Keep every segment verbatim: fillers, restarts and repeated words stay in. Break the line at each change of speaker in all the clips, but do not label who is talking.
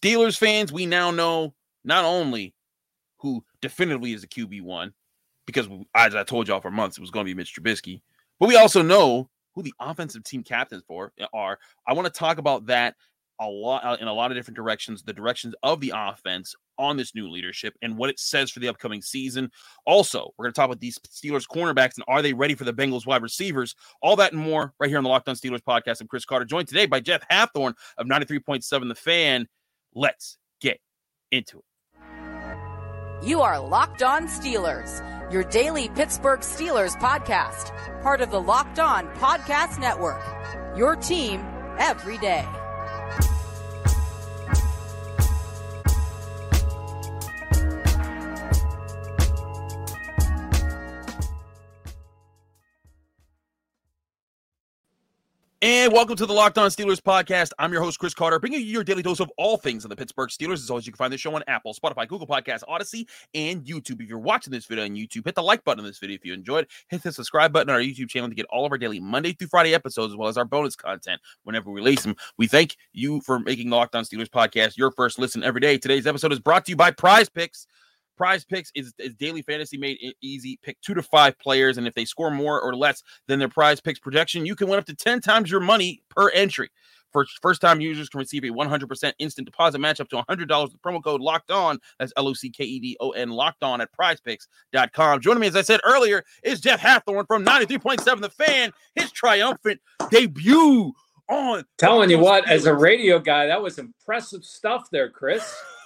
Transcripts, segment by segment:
Steelers fans, we now know not only who definitively is the Q B one, because as I told y'all for months, it was going to be Mitch Trubisky, but we also know who the offensive team captains for are. I want to talk about that a lot in a lot of different directions, the directions of the offense on this new leadership and what it says for the upcoming season. Also, we're going to talk about these Steelers cornerbacks and are they ready for the Bengals wide receivers? All that and more right here on the Locked On Steelers podcast. I'm Chris Carter, joined today by Jeff Hathhorn of ninety-three point seven The Fan. Let's get into it.
You are Locked On Steelers, your daily Pittsburgh Steelers podcast, part of the Locked On Podcast Network, your team every day.
And welcome to the Locked On Steelers podcast. I'm your host, Chris Carter, bringing you your daily dose of all things on the Pittsburgh Steelers. As always, you can find this show on Apple, Spotify, Google Podcasts, Odyssey, and YouTube. If you're watching this video on YouTube, hit the like button on this video if you enjoyed. Hit the subscribe button on our YouTube channel to get all of our daily Monday through Friday episodes, as well as our bonus content whenever we release them. We thank you for making the Locked On Steelers podcast your first listen every day. Today's episode is brought to you by Prize Picks. Prize Picks is, is daily fantasy made easy. Pick two to five players, and if they score more or less than their Prize Picks projection, you can win up to ten times your money per entry. For first-time users can receive a one hundred percent instant deposit match up to one hundred dollars with promo code Locked On. That's L O C K E D O N, Locked On at prize picks dot com. Joining me, as I said earlier, is Jeff Hathhorn from ninety-three point seven The Fan. His triumphant debut on...
Telling you what, as a radio guy, that was impressive stuff there, Chris.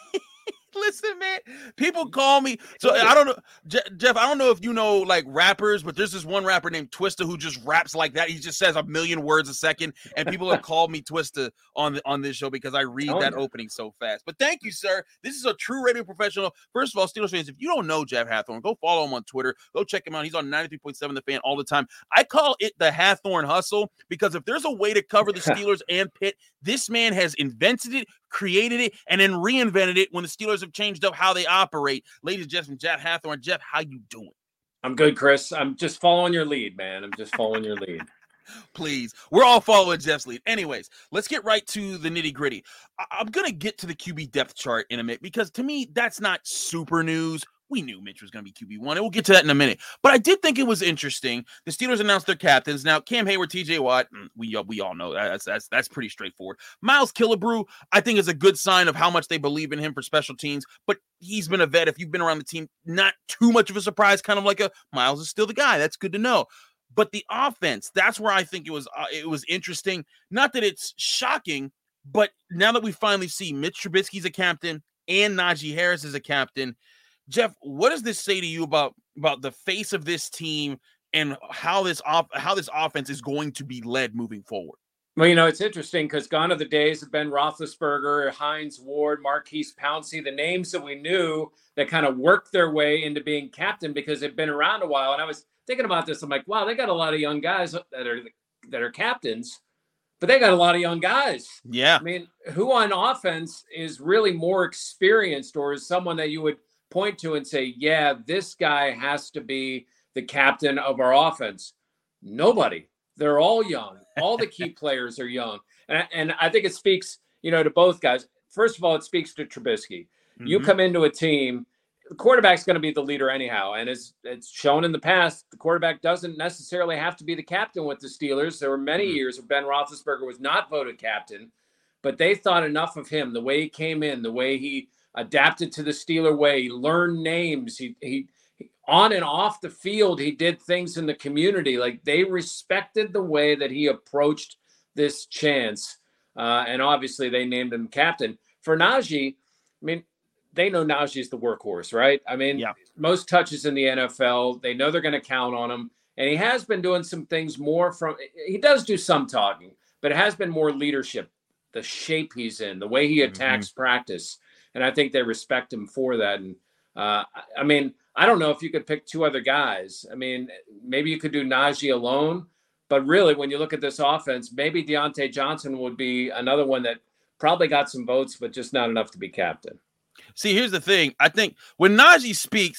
Listen, man, people call me. So I don't know, Je- Jeff, I don't know if you know like rappers, but there's this one rapper named Twista who just raps like that. He just says a million words a second. And people have called me Twista on the, on this show because I read oh, that yeah. opening so fast. But thank you, sir. This is a true radio professional. First of all, Steelers fans, if you don't know Jeff Hathhorn, go follow him on Twitter. Go check him out. He's on ninety-three point seven The Fan all the time. I call it the Hathhorn hustle because if there's a way to cover the Steelers and Pitt, this man has invented it, created it, and then reinvented it when the Steelers have changed up how they operate. Ladies and gentlemen, Jeff Hathhorn. Jeff, how you doing?
I'm good, Chris. I'm just following your lead, man. I'm just following your lead.
Please. We're all following Jeff's lead. Anyways, let's get right to the nitty-gritty. I- I'm going to get to the Q B depth chart in a minute because to me, that's not super news. We knew Mitch was going to be Q B one, and we'll get to that in a minute. But I did think it was interesting. The Steelers announced their captains. Now, Cam Hayward, T J Watt, we, we all know that. That's, that's, that's pretty straightforward. Miles Killebrew, I think, is a good sign of how much they believe in him for special teams. But he's been a vet. If you've been around the team, not too much of a surprise, kind of like a Miles is still the guy. That's good to know. But the offense, that's where I think it was uh, it was interesting. Not that it's shocking, but now that we finally see Mitch Trubisky's a captain and Najee Harris is a captain, Jeff, what does this say to you about, about the face of this team and how this off, how this offense is going to be led moving forward?
Well, you know, it's interesting because gone are the days of Ben Roethlisberger, Hines Ward, Marquise Pouncey, the names that we knew that kind of worked their way into being captain because they've been around a while. And I was thinking about this. I'm like, wow, they got a lot of young guys that are that are captains, but they got a lot of young guys.
Yeah.
I mean, who on offense is really more experienced or is someone that you would point to and say, yeah, this guy has to be the captain of our offense? Nobody. They're all young. All the key players are young. And, and I think it speaks, you know, to both guys. First of all, it speaks to Trubisky. Mm-hmm. You come into a team, the quarterback's going to be the leader anyhow. And as it's shown in the past, the quarterback doesn't necessarily have to be the captain with the Steelers. There were many mm-hmm. years where Ben Roethlisberger was not voted captain, but they thought enough of him, the way he came in, the way he adapted to the Steeler way. He learned names. He, he, he on and off the field, he did things in the community. Like they respected the way that he approached this chance. Uh, and obviously they named him captain. For Najee, I mean, they know Najee's the workhorse, right? I mean,
yeah.
most touches in the N F L, they know they're going to count on him. And he has been doing some things more from, he does do some talking, but it has been more leadership, the shape he's in, the way he attacks mm-hmm. practice. And I think they respect him for that. And uh, I mean, I don't know if you could pick two other guys. I mean, maybe you could do Najee alone, but really when you look at this offense, maybe Deontay Johnson would be another one that probably got some votes, but just not enough to be captain.
See, here's the thing. I think when Najee speaks,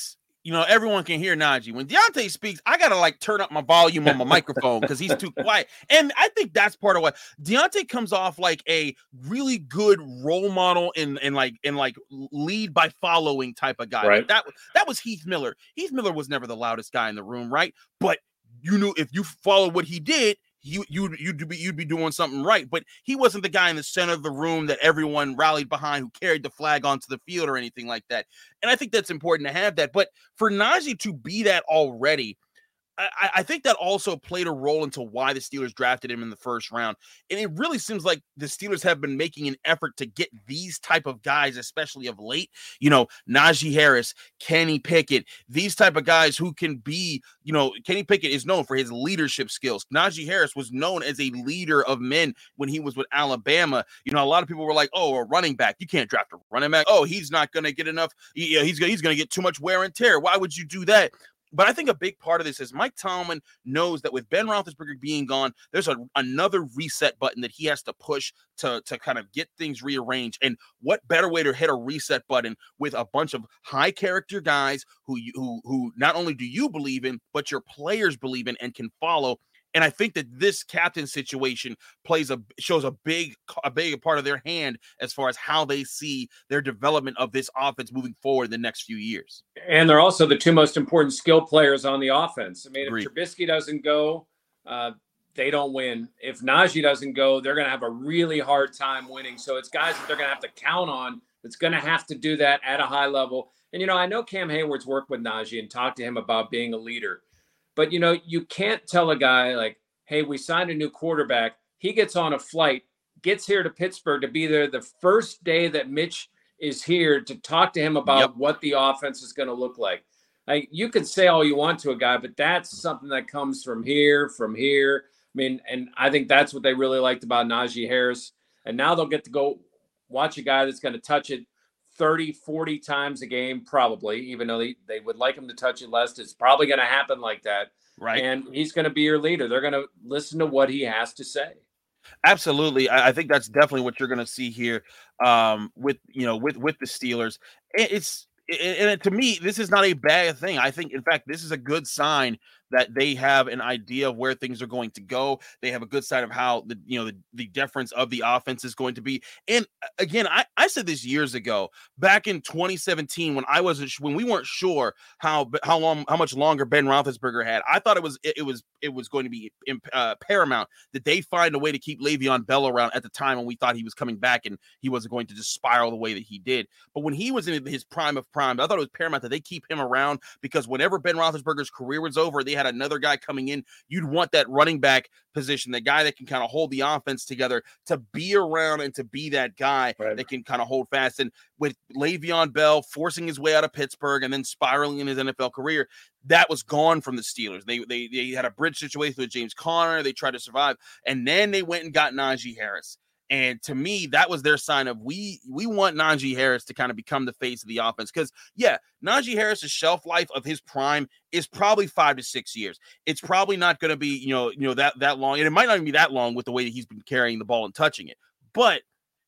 you know, everyone can hear Najee. When Diontae speaks, I got to like turn up my volume on my microphone because he's too quiet. And I think that's part of what Diontae comes off like a really good role model and and like and like lead by following type of guy.
Right.
Like that, that was Heath Miller. Heath Miller was never the loudest guy in the room, right? But you knew if you followed what he did, you you'd you'd be you'd be doing something right. But he wasn't the guy in the center of the room that everyone rallied behind who carried the flag onto the field or anything like that. And I think that's important to have that. But for Najee to be that already, I, I think that also played a role into why the Steelers drafted him in the first round. And it really seems like the Steelers have been making an effort to get these type of guys, especially of late, you know, Najee Harris, Kenny Pickett, these type of guys who can be, you know, Kenny Pickett is known for his leadership skills. Najee Harris was known as a leader of men when he was with Alabama. You know, a lot of people were like, oh, a running back, you can't draft a running back. Oh, he's not going to get enough. He, he's going he's going to get too much wear and tear. Why would you do that? But I think a big part of this is Mike Tomlin knows that with Ben Roethlisberger being gone, there's a, another reset button that he has to push to, to kind of get things rearranged. And what better way to hit a reset button with a bunch of high character guys who you, who who not only do you believe in, but your players believe in and can follow. And I think that this captain situation plays a shows a big a big part of their hand as far as how they see their development of this offense moving forward in the next few years.
And they're also the two most important skill players on the offense. I mean,
Agreed.
If Trubisky doesn't go, uh, they don't win. If Najee doesn't go, they're going to have a really hard time winning. So it's guys that they're going to have to count on that's going to have to do that at a high level. And, you know, I know Cam Hayward's worked with Najee and talked to him about being a leader. But, you know, you can't tell a guy like, hey, we signed a new quarterback. He gets on a flight, gets here to Pittsburgh to be there the first day that Mitch is here to talk to him about
Yep.
what the offense is going to look like. Like, you can say all you want to a guy, but that's something that comes from here, from here. I mean, and I think that's what they really liked about Najee Harris. And now they'll get to go watch a guy that's going to touch it thirty, forty times a game, probably, even though they, they would like him to touch it less. It's probably going to happen like that.
Right.
And he's going to be your leader. They're going to listen to what he has to say.
Absolutely. I, I think that's definitely what you're going to see here um, with, you know, with, with the Steelers. It, it's, it, and to me, this is not a bad thing. I think, in fact, this is a good sign that they have an idea of where things are going to go. They have a good sign of how the, you know, the, the difference of the offense is going to be. And again, I, I said this years ago, back in twenty seventeen, when I wasn't, when we weren't sure how, how long, how much longer Ben Roethlisberger had, I thought it was, it, it was, it was going to be uh, paramount that they find a way to keep Le'Veon Bell around at the time when we thought he was coming back and he wasn't going to just spiral the way that he did. But when he was in his prime of prime, I thought it was paramount that they keep him around, because whenever Ben Roethlisberger's career was over, they had another guy coming in. You'd want that running back position, the guy that can kind of hold the offense together, to be around and to be that guy
Right.
that can kind of hold fast. And with Le'Veon Bell forcing his way out of Pittsburgh and then spiraling in his N F L career, that was gone from the Steelers. They they they had a bridge situation with James Conner. They tried to survive, and then they went and got Najee Harris. And to me, that was their sign of we we want Najee Harris to kind of become the face of the offense. Because, yeah, Najee Harris's shelf life of his prime is probably five to six years. It's probably not going to be, you know, you know that that long. And it might not even be that long with the way that he's been carrying the ball and touching it. But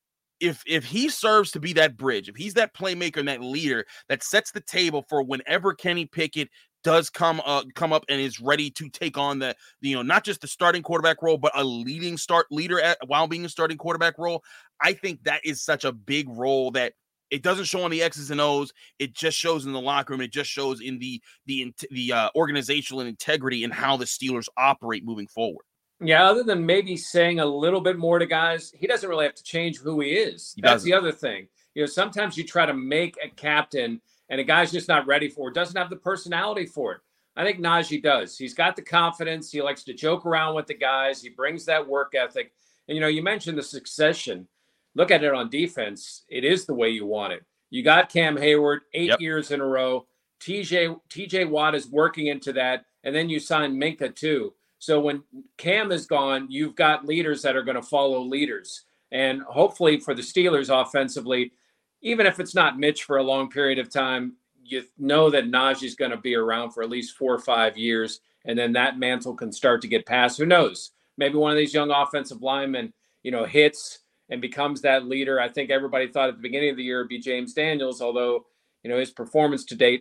if if he serves to be that bridge, if he's that playmaker and that leader that sets the table for whenever Kenny Pickett does come uh, come up and is ready to take on the, you know, not just the starting quarterback role, but a leading start leader at, while being a starting quarterback role, I think that is such a big role that it doesn't show on the X's and O's. It just shows in the locker room. It just shows in the the the uh, organizational integrity and how the Steelers operate moving forward.
Yeah, other than maybe saying a little bit more to guys, he doesn't really have to change who he is.
He
That's
doesn't.
the other thing. You know, sometimes you try to make a captain and a guy's just not ready for it, doesn't have the personality for it. I think Najee does. He's got the confidence. He likes to joke around with the guys. He brings that work ethic. And, you know, you mentioned the succession. Look at it on defense. It is the way you want it. You got Cam Hayward eight
Yep.
years in a row. T J T J Watt is working into that. And then you sign Minka too. So when Cam is gone, you've got leaders that are going to follow leaders. And hopefully for the Steelers offensively, even if it's not Mitch for a long period of time, you know that Najee's going to be around for at least four or five years. And then that mantle can start to get passed. Who knows? Maybe one of these young offensive linemen, you know, hits and becomes that leader. I think everybody thought at the beginning of the year it'd be James Daniels, although, you know, his performance to date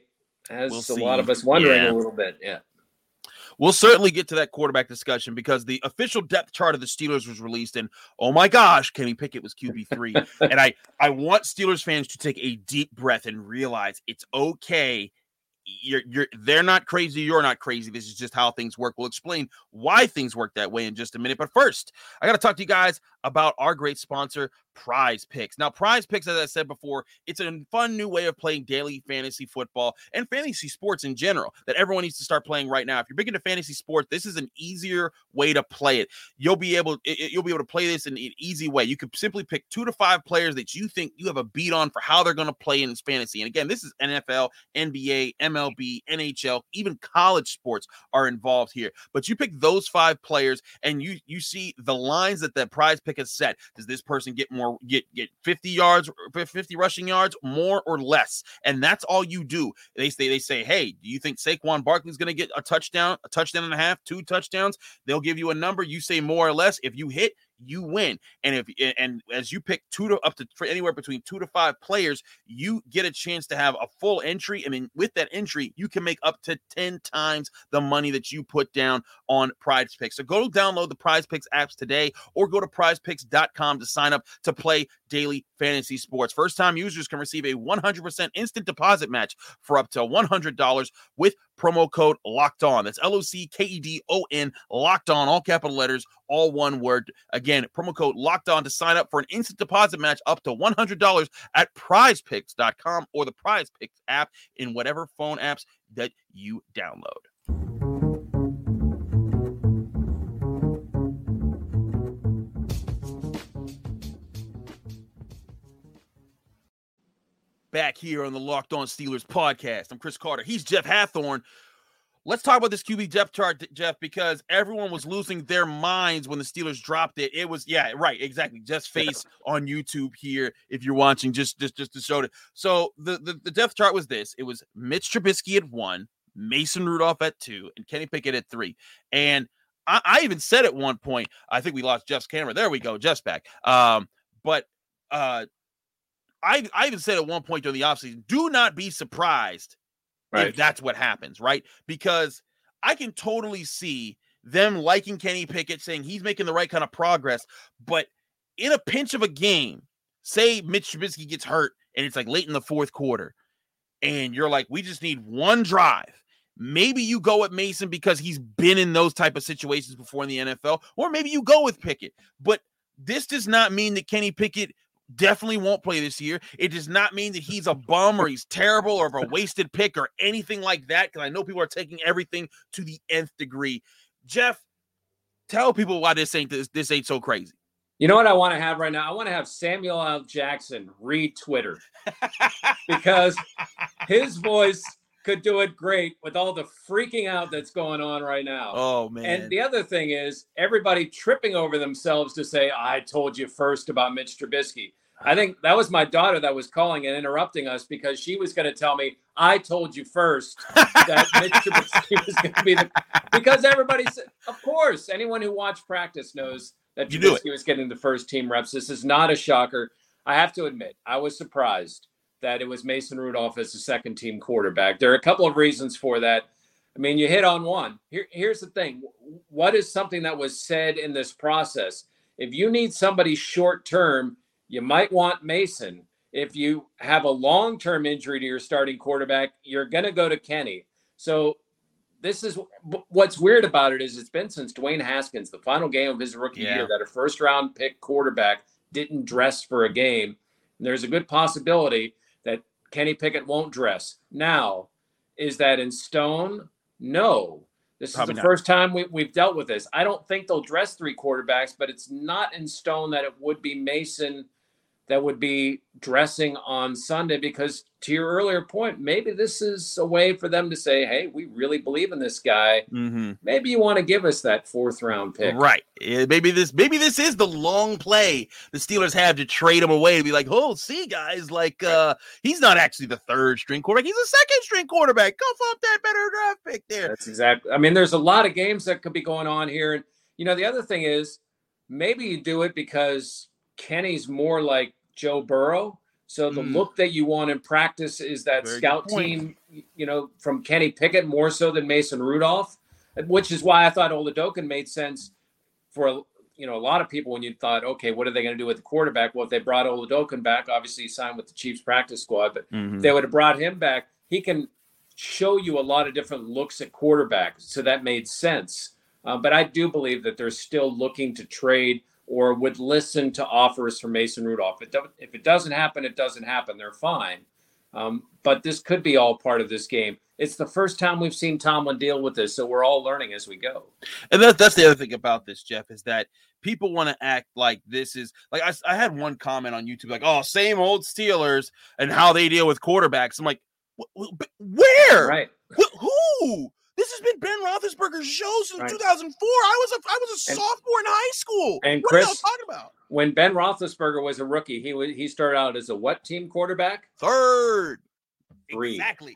has
We'll
a
see.
lot of us wondering
Yeah.
a little bit. Yeah.
We'll certainly get to that quarterback discussion because the official depth chart of the Steelers was released, and oh my gosh, Kenny Pickett was Q B three. And I, I want Steelers fans to take a deep breath and realize it's okay. You're, you're, they're not crazy. You're not crazy. This is just how things work. We'll explain why things work that way in just a minute. But first, I got to talk to you guys about our great sponsor, Prize Picks. Now, Prize Picks, as I said before, it's a fun new way of playing daily fantasy football and fantasy sports in general that everyone needs to start playing right now. If you're big into fantasy sports, this is an easier way to play it. You'll be able, it, you'll be able to play this in an easy way. You could simply pick two to five players that you think you have a beat on for how they're going to play in fantasy. And again, this is N F L, N B A, M L B, N H L, even college sports are involved here. But you pick those five players, and you you see the lines that the Prize Pick has set. Does this person get more? Get get fifty yards, fifty rushing yards, more or less, and that's all you do. They say they say, hey, do you think Saquon Barkley's going to get a touchdown, a touchdown and a half, two touchdowns? They'll give you a number. You say more or less. If you hit, you win. And if and as you pick two to up to anywhere between two to five players, you get a chance to have a full entry. I mean, with that entry, you can make up to ten times the money that you put down on Prize Picks. So go download the Prize Picks apps today, or go to prize picks dot com to sign up to play daily fantasy sports. First time users can receive a one hundred percent instant deposit match for up to one hundred dollars with promo code Locked On. That's L O C K E D O N, Locked On, all capital letters, all one word. Again, promo code Locked On to sign up for an instant deposit match up to one hundred dollars at prize picks dot com or the Prize Picks app in whatever phone apps that you download. Back here on the Locked On Steelers podcast. I'm Chris Carter. He's Jeff Hathorn. Let's talk about this Q B depth chart, Jeff, because everyone was losing their minds when the Steelers dropped it. It was, yeah, right, exactly. Just face on YouTube here if you're watching, just just just to show it. So the, the, the depth chart was this. It was Mitch Trubisky at one, Mason Rudolph at two, and Kenny Pickett at three. And I, I even said at one point, I think we lost Jeff's camera. There we go. Jeff's back. Um, but uh, I, I even said at one point during the offseason, do not be surprised right. if that's what happens, right? Because I can totally see them liking Kenny Pickett, saying he's making the right kind of progress. But in a pinch of a game, say Mitch Trubisky gets hurt and it's like late in the fourth quarter, and you're like, we just need one drive. Maybe you go with Mason because he's been in those type of situations before in the N F L, or maybe you go with Pickett. But this does not mean that Kenny Pickett definitely won't play this year. It does not mean that he's a bum or he's terrible or a wasted pick or anything like that, because I know people are taking everything to the nth degree. Jeff, tell people why this ain't this, this ain't so crazy.
You know what I want to have right now? I want to have Samuel L. Jackson read Twitter because his voice could do it great with all the freaking out that's going on right now.
Oh, man.
And the other thing is everybody tripping over themselves to say, I told you first about Mitch Trubisky. I think that was my daughter that was calling and interrupting us because she was going to tell me, I told you first that Mitch Trubisky was going to be the – because everybody said, of course, anyone who watched practice knows that
you
Trubisky was getting the first team reps. This is not a shocker. I have to admit, I was surprised that it was Mason Rudolph as the second team quarterback. There are a couple of reasons for that. I mean, you hit on one. Here, here's the thing. What is something that was said in this process? If you need somebody short term, you might want Mason. If you have a long-term injury to your starting quarterback, you're going to go to Kenny. So this is what's weird about it is it's been since Dwayne Haskins, the final game of his rookie yeah. year, that a first-round pick quarterback didn't dress for a game. And there's a good possibility that Kenny Pickett won't dress. Now, is that in stone? No. This Probably is the not. first time we, we've dealt with this. I don't think they'll dress three quarterbacks, but it's not in stone that it would be Mason that would be dressing on Sunday, because to your earlier point, maybe this is a way for them to say, hey, we really believe in this guy.
Mm-hmm.
Maybe you want to give us that fourth round pick.
Right. Yeah, maybe this maybe this is the long play the Steelers have to trade him away to be like, oh, see, guys, like uh, he's not actually the third string quarterback. He's a second string quarterback. Go up that better draft pick there.
That's exactly. I mean, there's a lot of games that could be going on here. And, you know, the other thing is maybe you do it because Kenny's more like Joe Burrow. So the
Mm.
look that you want in practice is that
Very
scout
good point.
team, you know, from Kenny Pickett more so than Mason Rudolph, which is why I thought Oladokun made sense for, you know, a lot of people when you thought, okay, what are they going to do with the quarterback? Well, if they brought Oladokun back, obviously he signed with the Chiefs practice squad, but
Mhm.
if they would have brought him back, he can show you a lot of different looks at quarterback. So that made sense. Uh, but I do believe that they're still looking to trade or would listen to offers from Mason Rudolph. If it, do- if it doesn't happen, it doesn't happen. They're fine. Um, but this could be all part of this game. It's the first time we've seen Tomlin deal with this, so we're all learning as we go.
And that, that's the other thing about this, Jeff, is that people want to act like this is like I, I had one comment on YouTube like, oh, same old Steelers and how they deal with quarterbacks. I'm like, wh- wh- where?
Right.
Wh- who? This has been Ben Roethlisberger's show since
Right.
two thousand four. I was a I was a
And-
sophomore in high school.
and
what
Chris-
are y'all talking about?
When Ben Roethlisberger was a rookie, he was, he started out as a what team quarterback?
Third.
Three.
Exactly.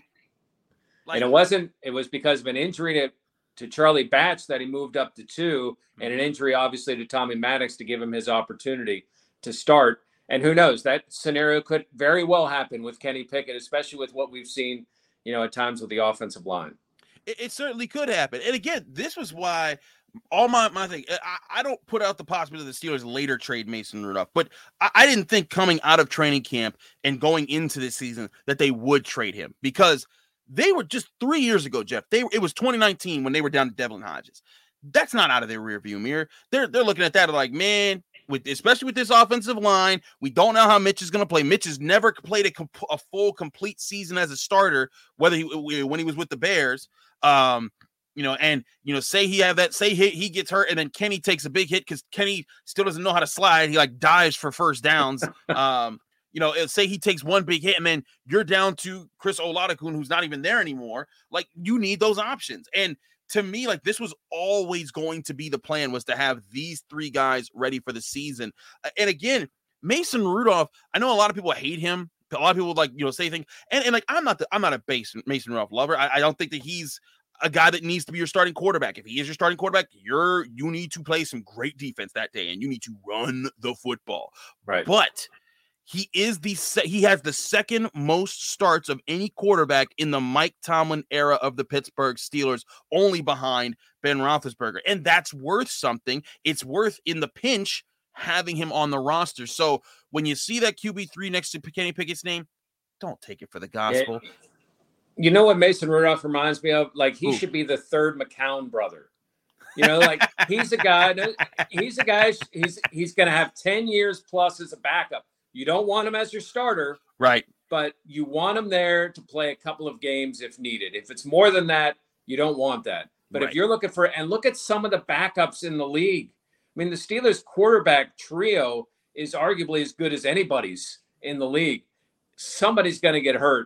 Like,
And it wasn't, it was because of an injury to, to Charlie Batch that he moved up to two, and an injury obviously to Tommy Maddox to give him his opportunity to start. And who knows, that scenario could very well happen with Kenny Pickett, especially with what we've seen, you know, at times with the offensive line.
It, it certainly could happen. And again, this was why all my, my thing, I, I don't put out the possibility the Steelers later trade Mason Rudolph, but I, I didn't think coming out of training camp and going into this season that they would trade him, because they were just three years ago, Jeff. They it was twenty nineteen when they were down to Devlin Hodges. That's not out of their rearview mirror. They're they're looking at that like, man, with especially with this offensive line, we don't know how Mitch is going to play. Mitch has never played a, comp- a full complete season as a starter, whether he when he was with the Bears. Um, you know, and you know, say he have that, say he, he gets hurt, and then Kenny takes a big hit because Kenny still doesn't know how to slide. He like dives for first downs. um, you know, say he takes one big hit, and then you're down to Chris Oladokun, who's not even there anymore. Like, you need those options. And to me, like, this was always going to be the plan, was to have these three guys ready for the season. And again, Mason Rudolph, I know a lot of people hate him. A lot of people like, you know, say things, and, and like, I'm not the, I'm not a base Mason Rudolph lover. I, I don't think that he's a guy that needs to be your starting quarterback. If he is your starting quarterback, you're, you need to play some great defense that day, and you need to run the football.
Right.
But he is the, se- he has the second most starts of any quarterback in the Mike Tomlin era of the Pittsburgh Steelers, only behind Ben Roethlisberger. And that's worth something. It's worth, in the pinch, having him on the roster. So when you see that Q B three next to Kenny Pickett's name, don't take it for the gospel.
It, you know what Mason Rudolph reminds me of? Like, he
Ooh.
should be the third McCown brother. You know, like, he's a guy, he's a guy, he's, he's going to have ten years plus as a backup. You don't want him as your starter,
Right.
but you want him there to play a couple of games if needed. If it's more than that, you don't want that. But
Right.
if you're looking for, and look at some of the backups in the league. I mean, the Steelers quarterback trio is arguably as good as anybody's in the league. Somebody's going to get hurt.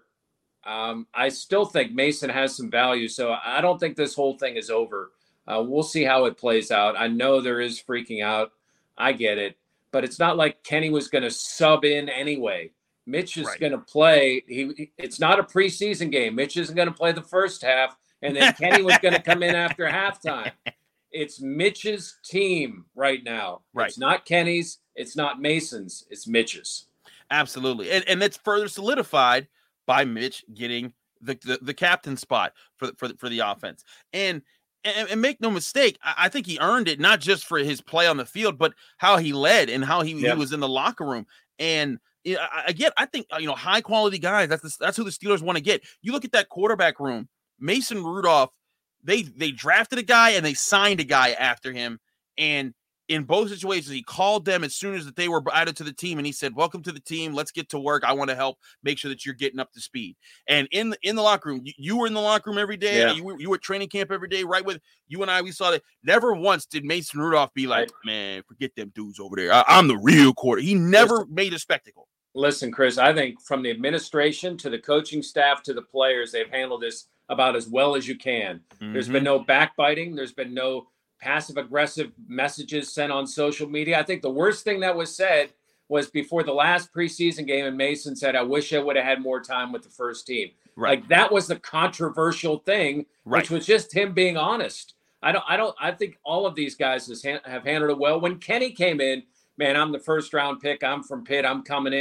Um, I still think Mason has some value, so I don't think this whole thing is over. Uh, we'll see how it plays out. I know there is freaking out. I get it. But it's not like Kenny was going to sub in anyway. Mitch is
Right.
going to play. He, it's not a preseason game. Mitch isn't going to play the first half, and then Kenny was going to come in after halftime. It's Mitch's team right now.
Right.
It's not Kenny's. It's not Mason's. It's Mitch's.
Absolutely. And and that's further solidified by Mitch getting the, the, the captain spot for, for, for the offense. And And, and make no mistake, I, I think he earned it, not just for his play on the field, but how he led and how he,
Yeah.
he was in the locker room. And you know, I- again, I think, you know, high quality guys, that's the, that's who the Steelers want to get. You look at that quarterback room, Mason Rudolph, they they drafted a guy and they signed a guy after him. And in both situations, he called them as soon as that they were added to the team, and he said, welcome to the team. Let's get to work. I want to help make sure that you're getting up to speed. And in the, in the locker room, you, you were in the locker room every day.
Yeah.
You, were, you were at training camp every day, right? With you and I, we saw that. Never once did Mason Rudolph be like,
Right.
man, forget them dudes over there. I, I'm the real quarter. He never
Listen.
made a spectacle.
Listen, Chris, I think from the administration to the coaching staff to the players, they've handled this about as well as you can. There's
Mhm.
been no backbiting. There's been no passive aggressive messages sent on social media. I think the worst thing that was said was before the last preseason game, and Mason said, I wish I would have had more time with the first team.
Right.
Like, that was the controversial thing,
Right.
which was just him being honest. I don't, I don't, I think all of these guys has, have handled it well. When Kenny came in, man, I'm the first round pick. I'm from Pitt. I'm coming in.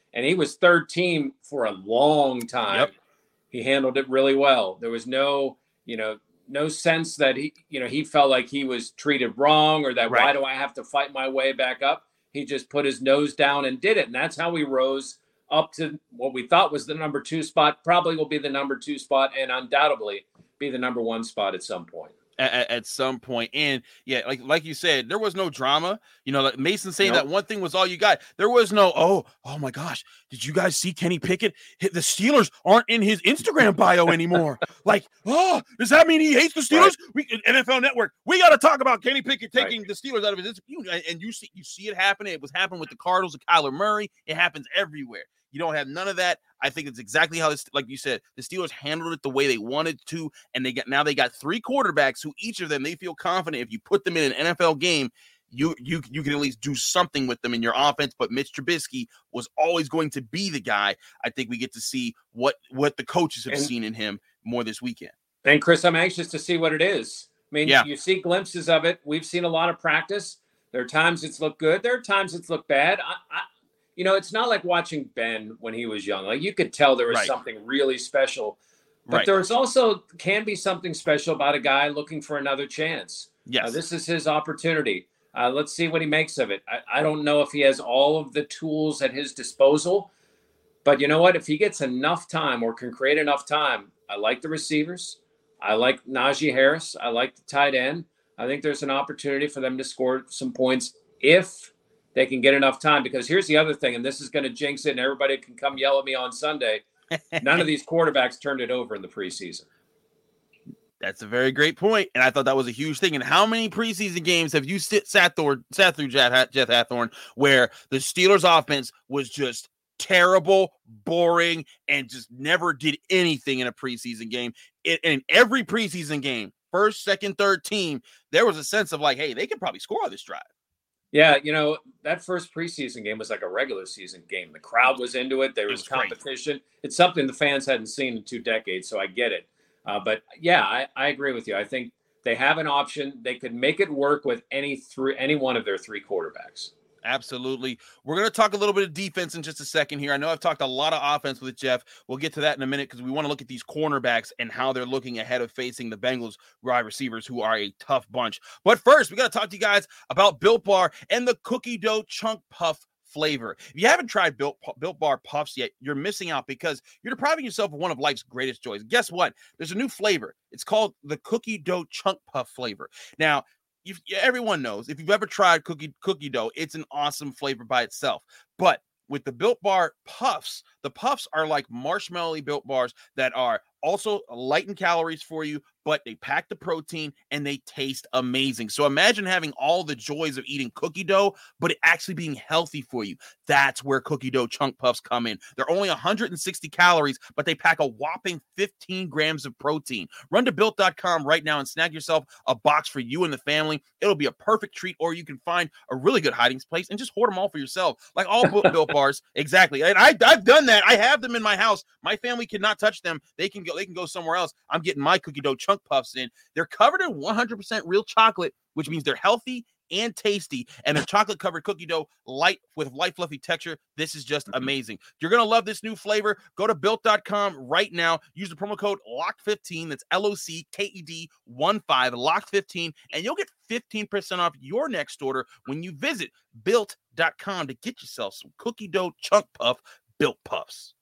and he was third team for a long time.
Yep.
He handled it really well. There was no, you know, no sense that he, you know, he felt like he was treated wrong or that
Right.
why do I have to fight my way back up? He just put his nose down and did it. And that's how we rose up to what we thought was the number two spot, probably will be the number two spot and undoubtedly be the number one spot at some point.
At, at some point. And yeah, like like you said, there was no drama. You know, like Mason saying
Nope.
that one thing was all you got. There was no, oh, oh my gosh, did you guys see Kenny Pickett? The Steelers aren't in his Instagram bio anymore. Like, oh, does that mean he hates the Steelers?
Right.
We N F L Network, we got to talk about Kenny Pickett taking
Right.
the Steelers out of his Instagram. And you see, you see it happening. It was happening with the Cardinals and Kyler Murray. It happens everywhere. You don't have none of that. I think it's exactly how this, like you said, the Steelers handled it the way they wanted to, and they got now they got three quarterbacks who each of them they feel confident if you put them in an N F L game, you you you can at least do something with them in your offense. But Mitch Trubisky was always going to be the guy. I think we get to see what what the coaches have
And-
seen in him more this weekend.
And Chris, I'm anxious to see what it is. I mean,
Yeah.
you see glimpses of it. We've seen a lot of practice. There are times it's looked good. There are times it's looked bad. I, I, you know, it's not like watching Ben when he was young. Like you could tell there was
Right.
something really special. But
Right.
there's also can be something special about a guy looking for another chance.
Yes.
Uh, this is his opportunity. Uh, let's see what he makes of it. I, I don't know if he has all of the tools at his disposal, but you know what? If he gets enough time or can create enough time, I like the receivers. I like Najee Harris. I like the tight end. I think there's an opportunity for them to score some points if they can get enough time. Because here's the other thing, and this is going to jinx it, and everybody can come yell at me on Sunday. None of these quarterbacks turned it over in the preseason.
That's a very great point, and I thought that was a huge thing. And how many preseason games have you sit, sat, through, sat through, Jeff, Jeff Hathorn, where the Steelers' offense was just terrible, boring, and just never did anything in a preseason game? In, in every preseason game, first, second, third team, there was a sense of like, hey, they could probably score on this drive.
Yeah, you know, that first preseason game was like a regular season game. The crowd was into it. There was,
was great.
competition. It's something the fans hadn't seen in two decades, so I get it. Uh, but, yeah, I, I agree with you. I think they have an option. They could make it work with any three, any one of their three quarterbacks.
Absolutely. We're going to talk a little bit of defense in just a second here. I know I've talked a lot of offense with Jeff. We'll get to that in a minute because we want to look at these cornerbacks and how they're looking ahead of facing the Bengals wide receivers, who are a tough bunch. But first, we got to talk to you guys about Built Bar and the cookie dough chunk puff flavor. If you haven't tried Built, Built Bar Puffs yet, you're missing out because you're depriving yourself of one of life's greatest joys. Guess what? There's a new flavor. It's called the cookie dough chunk puff flavor. Now, You've, everyone knows if you've ever tried cookie cookie dough, it's an awesome flavor by itself. But with the Built Bar Puffs, the puffs are like marshmallowy Built Bars that are also light in calories for you, but they pack the protein and they taste amazing. So imagine having all the joys of eating cookie dough, but it actually being healthy for you. That's where cookie dough chunk puffs come in. They're only one hundred sixty calories, but they pack a whopping fifteen grams of protein. Run to built dot com right now and snag yourself a box for you and the family. It'll be a perfect treat, or you can find a really good hiding place and just hoard them all for yourself, like all Built Bars. Exactly. And I, I've done that. I have them in my house. My family cannot touch them. They can go, they can go somewhere else. I'm getting my cookie dough chunk puffs in. They're covered in one hundred percent real chocolate, which means they're healthy and tasty, and they're chocolate covered cookie dough, light with light fluffy texture. This is just amazing. You're gonna love this new flavor. Go to built dot com right now. Use the promo code locked fifteen. That's L O C K E D one five, locked fifteen, and you'll get fifteen percent off your next order when you visit built dot com to get yourself some cookie dough chunk puff Built Puffs.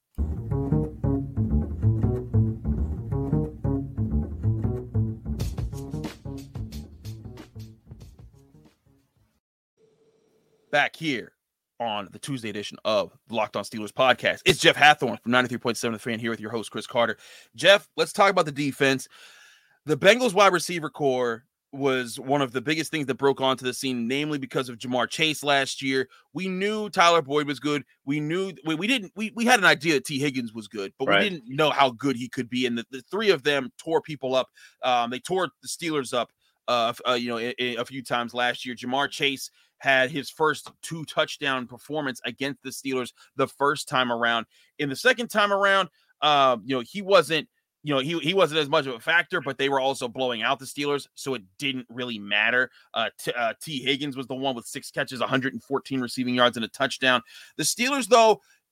Back here on the Tuesday edition of the Locked On Steelers podcast. It's Jeff Hathorn from ninety-three point seven The Fan here with your host, Chris Carter. Jeff, let's talk about the defense. The Bengals wide receiver core was one of the biggest things that broke onto the scene, namely because of Jamar Chase last year. We knew Tyler Boyd was good. We knew we, we didn't we, we had an idea that T. Higgins was good, but
Right.
we didn't know how good he could be. And the, the three of them tore people up. Um, they tore the Steelers up uh, uh you know, a, a few times last year. Jamar Chase had his first two touchdown performance against the Steelers the first time around. In the second time around, uh, you know, he wasn't, you know, he, he wasn't as much of a factor, but they were also blowing out the Steelers, so it didn't really matter. Uh, T, uh, T. Higgins was the one with six catches, one hundred fourteen receiving yards, and a touchdown. The Steelers, though,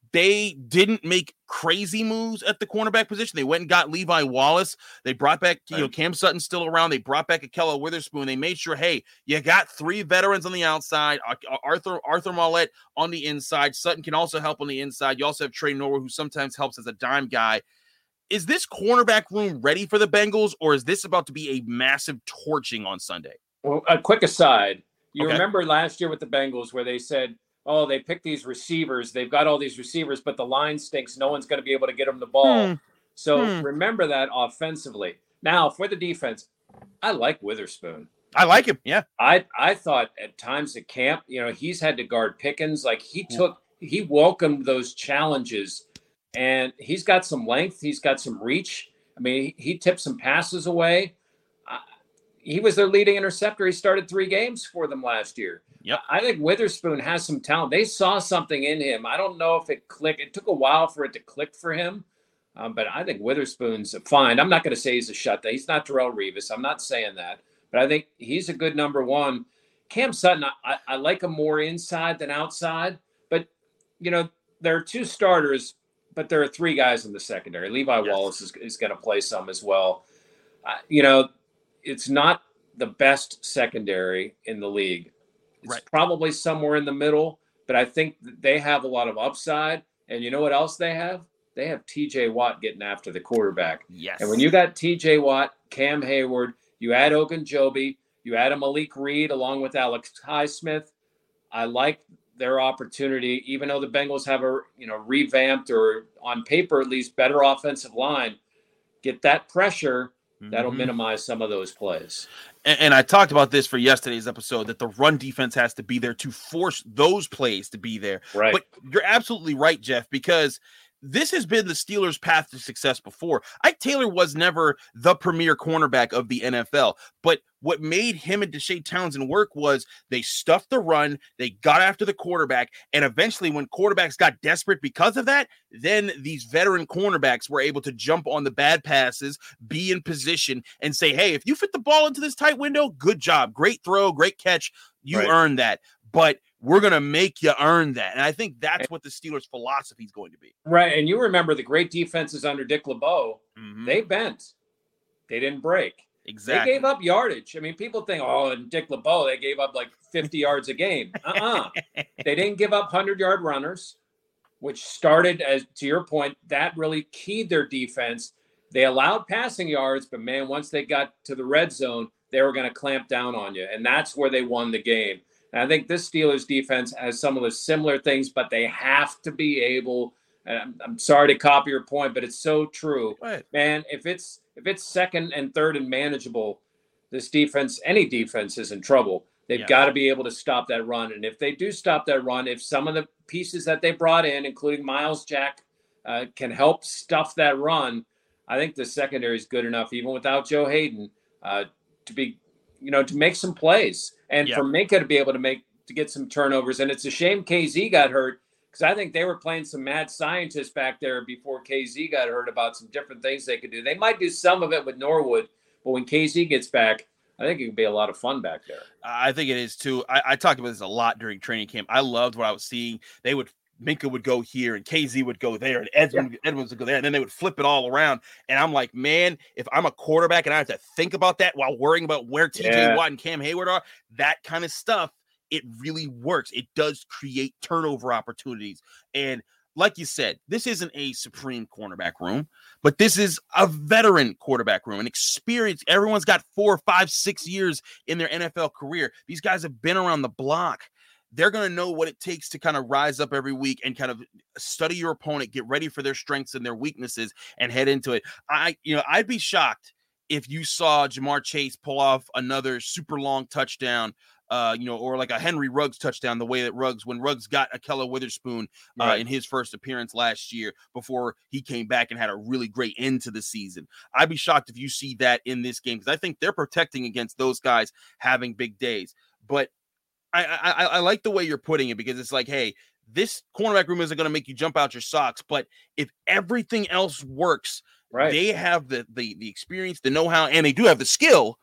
They didn't make crazy moves at the cornerback position. They went and got Levi Wallace. They brought back, you know, Cam Sutton still around. They brought back Ahkello Witherspoon. They made sure, hey, you got three veterans on the outside. Arthur Arthur Maulet on the inside. Sutton can also help on the inside. You also have Trey Norwood, who sometimes helps as a dime guy. Is this cornerback room ready for the Bengals, or is this about to be a massive torching on Sunday?
Well, a quick aside. You
Okay.
remember last year with the Bengals where they said, oh, they picked these receivers. They've got all these receivers, but the line stinks. No one's going to be able to get them the ball.
Hmm.
So
Hmm.
remember that offensively. Now, for the defense, I like Witherspoon.
I like him. Yeah.
I I thought at times at camp, you know, he's had to guard Pickens. Like he took, he welcomed those challenges, and he's got some length. He's got some reach. I mean, he, he tipped some passes away. Uh, he was their leading interceptor. He started three games for them last year.
Yep.
I think Witherspoon has some talent. They saw something in him. I don't know if it clicked. It took a while for it to click for him. Um, but I think Witherspoon's fine. I'm not going to say he's a shutdown. He's not Darrelle Revis. I'm not saying that. But I think he's a good number one. Cam Sutton, I, I like him more inside than outside. But, you know, there are two starters, but there are three guys in the secondary. Levi
Yes.
Wallace is, is going to play some as well. Uh, you know, it's not the best secondary in the league. It's
Right.
probably somewhere in the middle, but I think they have a lot of upside. And you know what else they have? They have T J Watt getting after the quarterback.
Yes.
And when you got T J Watt, Cam Hayward, you add Ogunjobi, you add a Malik Reed along with Alex Highsmith, I like their opportunity, even though the Bengals have a you know revamped or on paper at least better offensive line, get that pressure. That'll
Mhm.
minimize some of those plays.
And, and I talked about this for yesterday's episode, that the run defense has to be there to force those plays to be there.
Right.
But you're absolutely right, Jeff, because this has been the Steelers' path to success before. Ike Taylor was never the premier cornerback of the N F L, but what made him and Deshae Townsend work was they stuffed the run, they got after the quarterback, and eventually when quarterbacks got desperate because of that, then these veteran cornerbacks were able to jump on the bad passes, be in position, and say, hey, if you fit the ball into this tight window, good job, great throw, great catch, you
Right.
earned that. But we're going to make you earn that. And I think that's what the Steelers' philosophy is going to be.
Right. And you remember the great defenses under Dick LeBeau,
Mhm.
they bent. They didn't break.
Exactly.
They gave up yardage. I mean, people think, oh, and Dick LeBeau, they gave up like fifty yards a game. Uh-uh. They didn't give up hundred-yard runners, which started, as to your point, that really keyed their defense. They allowed passing yards, but, man, once they got to the red zone, they were going to clamp down on you, and that's where they won the game. And I think this Steelers defense has some of the similar things, but they have to be able – and I'm, I'm sorry to copy your point, but it's so true.
Right.
Man, if it's if it's second and third and manageable, this defense, any defense is in trouble. They've
Yeah.
got to be able to stop that run. And if they do stop that run, if some of the pieces that they brought in, including Miles Jack, uh, can help stuff that run, I think the secondary is good enough, even without Joe Hayden, uh, to be, you know, to make some plays. And
Yeah.
for Minka to be able to make to get some turnovers. And it's a shame K Z got hurt, because I think they were playing some mad scientists back there before K Z got hurt about some different things they could do. They might do some of it with Norwood, but when K Z gets back, I think it could be a lot of fun back there.
I think it is too. I, I talked about this a lot during training camp. I loved what I was seeing. They would Minka would go here and K Z would go there and Edmonds, yeah. Edmonds would go there, and then they would flip it all around. And I'm like, man, if I'm a quarterback and I have to think about that while worrying about where T J
Yeah.
Watt and Cam Hayward are, that kind of stuff, it really works. It does create turnover opportunities. And like you said, this isn't a supreme cornerback room, but this is a veteran quarterback room, an experience. Everyone's got four, five, six years in their N F L career. These guys have been around the block. They're going to know what it takes to kind of rise up every week and kind of study your opponent, get ready for their strengths and their weaknesses, and head into it. I, you know, I'd be shocked if you saw Jamar Chase pull off another super long touchdown, uh, you know, or like a Henry Ruggs touchdown, the way that Ruggs, when Ruggs got Ahkello Witherspoon uh,
Right.
in his first appearance last year before he came back and had a really great end to the season. I'd be shocked if you see that in this game, because I think they're protecting against those guys having big days. But I, I, I like the way you're putting it, because it's like, hey, this cornerback room isn't going to make you jump out your socks, but if everything else works,
Right.
they have the, the the experience, the know-how, and they do have the skill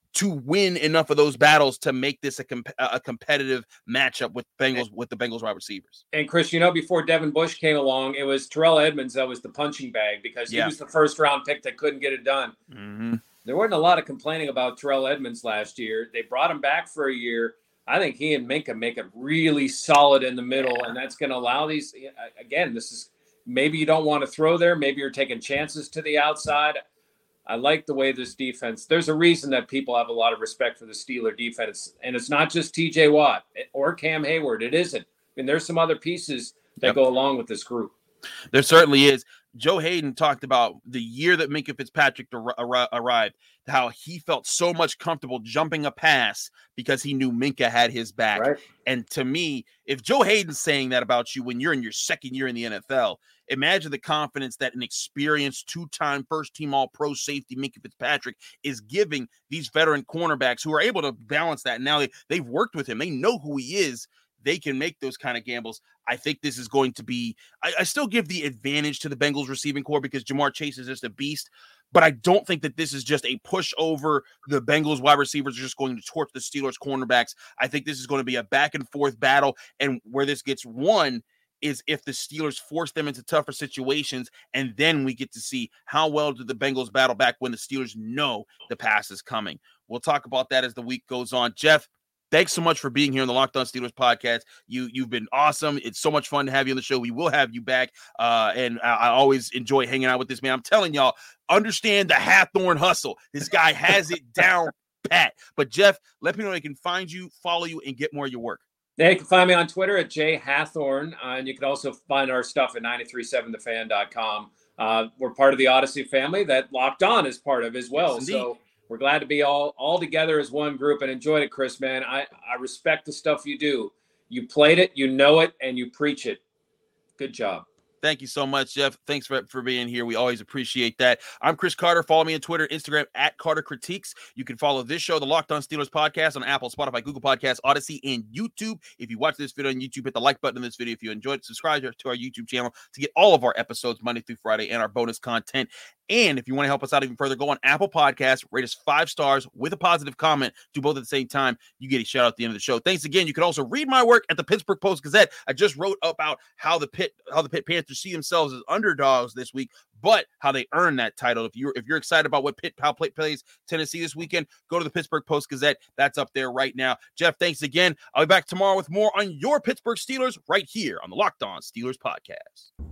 to win enough of those battles to make this a, comp- a competitive matchup with Bengals with the Bengals wide receivers.
And Chris, you know, before Devin Bush came along, it was Terrell Edmonds that was the punching bag because
yeah.
he was the first round pick that couldn't get it done.
Mm-hmm.
There wasn't a lot of complaining about Terrell Edmonds last year. They brought him back for a year. I think he and Minkah make it really solid in the middle, yeah. and that's going to allow these. Again, this is maybe you don't want to throw there. Maybe you're taking chances to the outside. I like the way this defense. There's a reason that people have a lot of respect for the Steeler defense, and it's not just T J Watt or Cam Hayward. It isn't. I mean, there's some other pieces that yep. go along with this group.
There certainly is. Joe Hayden talked about the year that Minkah Fitzpatrick ar- ar- arrived, how he felt so much comfortable jumping a pass because he knew Minkah had his back.
Right.
And to me, if Joe Hayden's saying that about you when you're in your second year in the N F L, imagine the confidence that an experienced two-time first-team All-Pro safety Minkah Fitzpatrick is giving these veteran cornerbacks who are able to balance that. Now they, they've worked with him. They know who he is. They can make those kind of gambles. I think this is going to be I, – I still give the advantage to the Bengals receiving core because Jamar Chase is just a beast, but I don't think that this is just a push over the Bengals wide receivers are just going to torch the Steelers cornerbacks. I think this is going to be a back-and-forth battle, and where this gets won is if the Steelers force them into tougher situations, and then we get to see how well do the Bengals battle back when the Steelers know the pass is coming. We'll talk about that as the week goes on. Jeff, thanks so much for being here on the Locked On Steelers podcast. You, you've been awesome. It's so much fun to have you on the show. We will have you back, uh, and I, I always enjoy hanging out with this man. I'm telling y'all, understand the Hathorn hustle. This guy has it down pat. But, Jeff, let me know they can find you, follow you, and get more of your work.
Yeah, you can find me on Twitter at J Hathorn, uh, and you can also find our stuff at nine three seven the fan dot com. Uh, we're part of the Odyssey family that Locked On is part of as well. Yes, so we're glad to be all all together as one group and enjoyed it, Chris, man. I, I respect the stuff you do. You played it, you know it, and you preach it. Good job.
Thank you so much, Jeff. Thanks for, for being here. We always appreciate that. I'm Chris Carter. Follow me on Twitter, Instagram, at Carter Critiques. You can follow this show, the Locked On Steelers podcast, on Apple, Spotify, Google Podcasts, Odyssey, and YouTube. If you watch this video on YouTube, hit the like button in this video. If you enjoyed it, subscribe to our YouTube channel to get all of our episodes Monday through Friday and our bonus content. And if you want to help us out even further, go on Apple Podcasts, rate us five stars with a positive comment. Do both at the same time. You get a shout out at the end of the show. Thanks again. You can also read my work at the Pittsburgh Post-Gazette. I just wrote about how the Pitt, how the Pitt Panthers see themselves as underdogs this week, but how they earn that title. If you're if you're excited about what Pitt how Pitt plays Tennessee this weekend, go to the Pittsburgh Post-Gazette. That's up there right now. Jeff, thanks again. I'll be back tomorrow with more on your Pittsburgh Steelers right here on the Locked On Steelers podcast.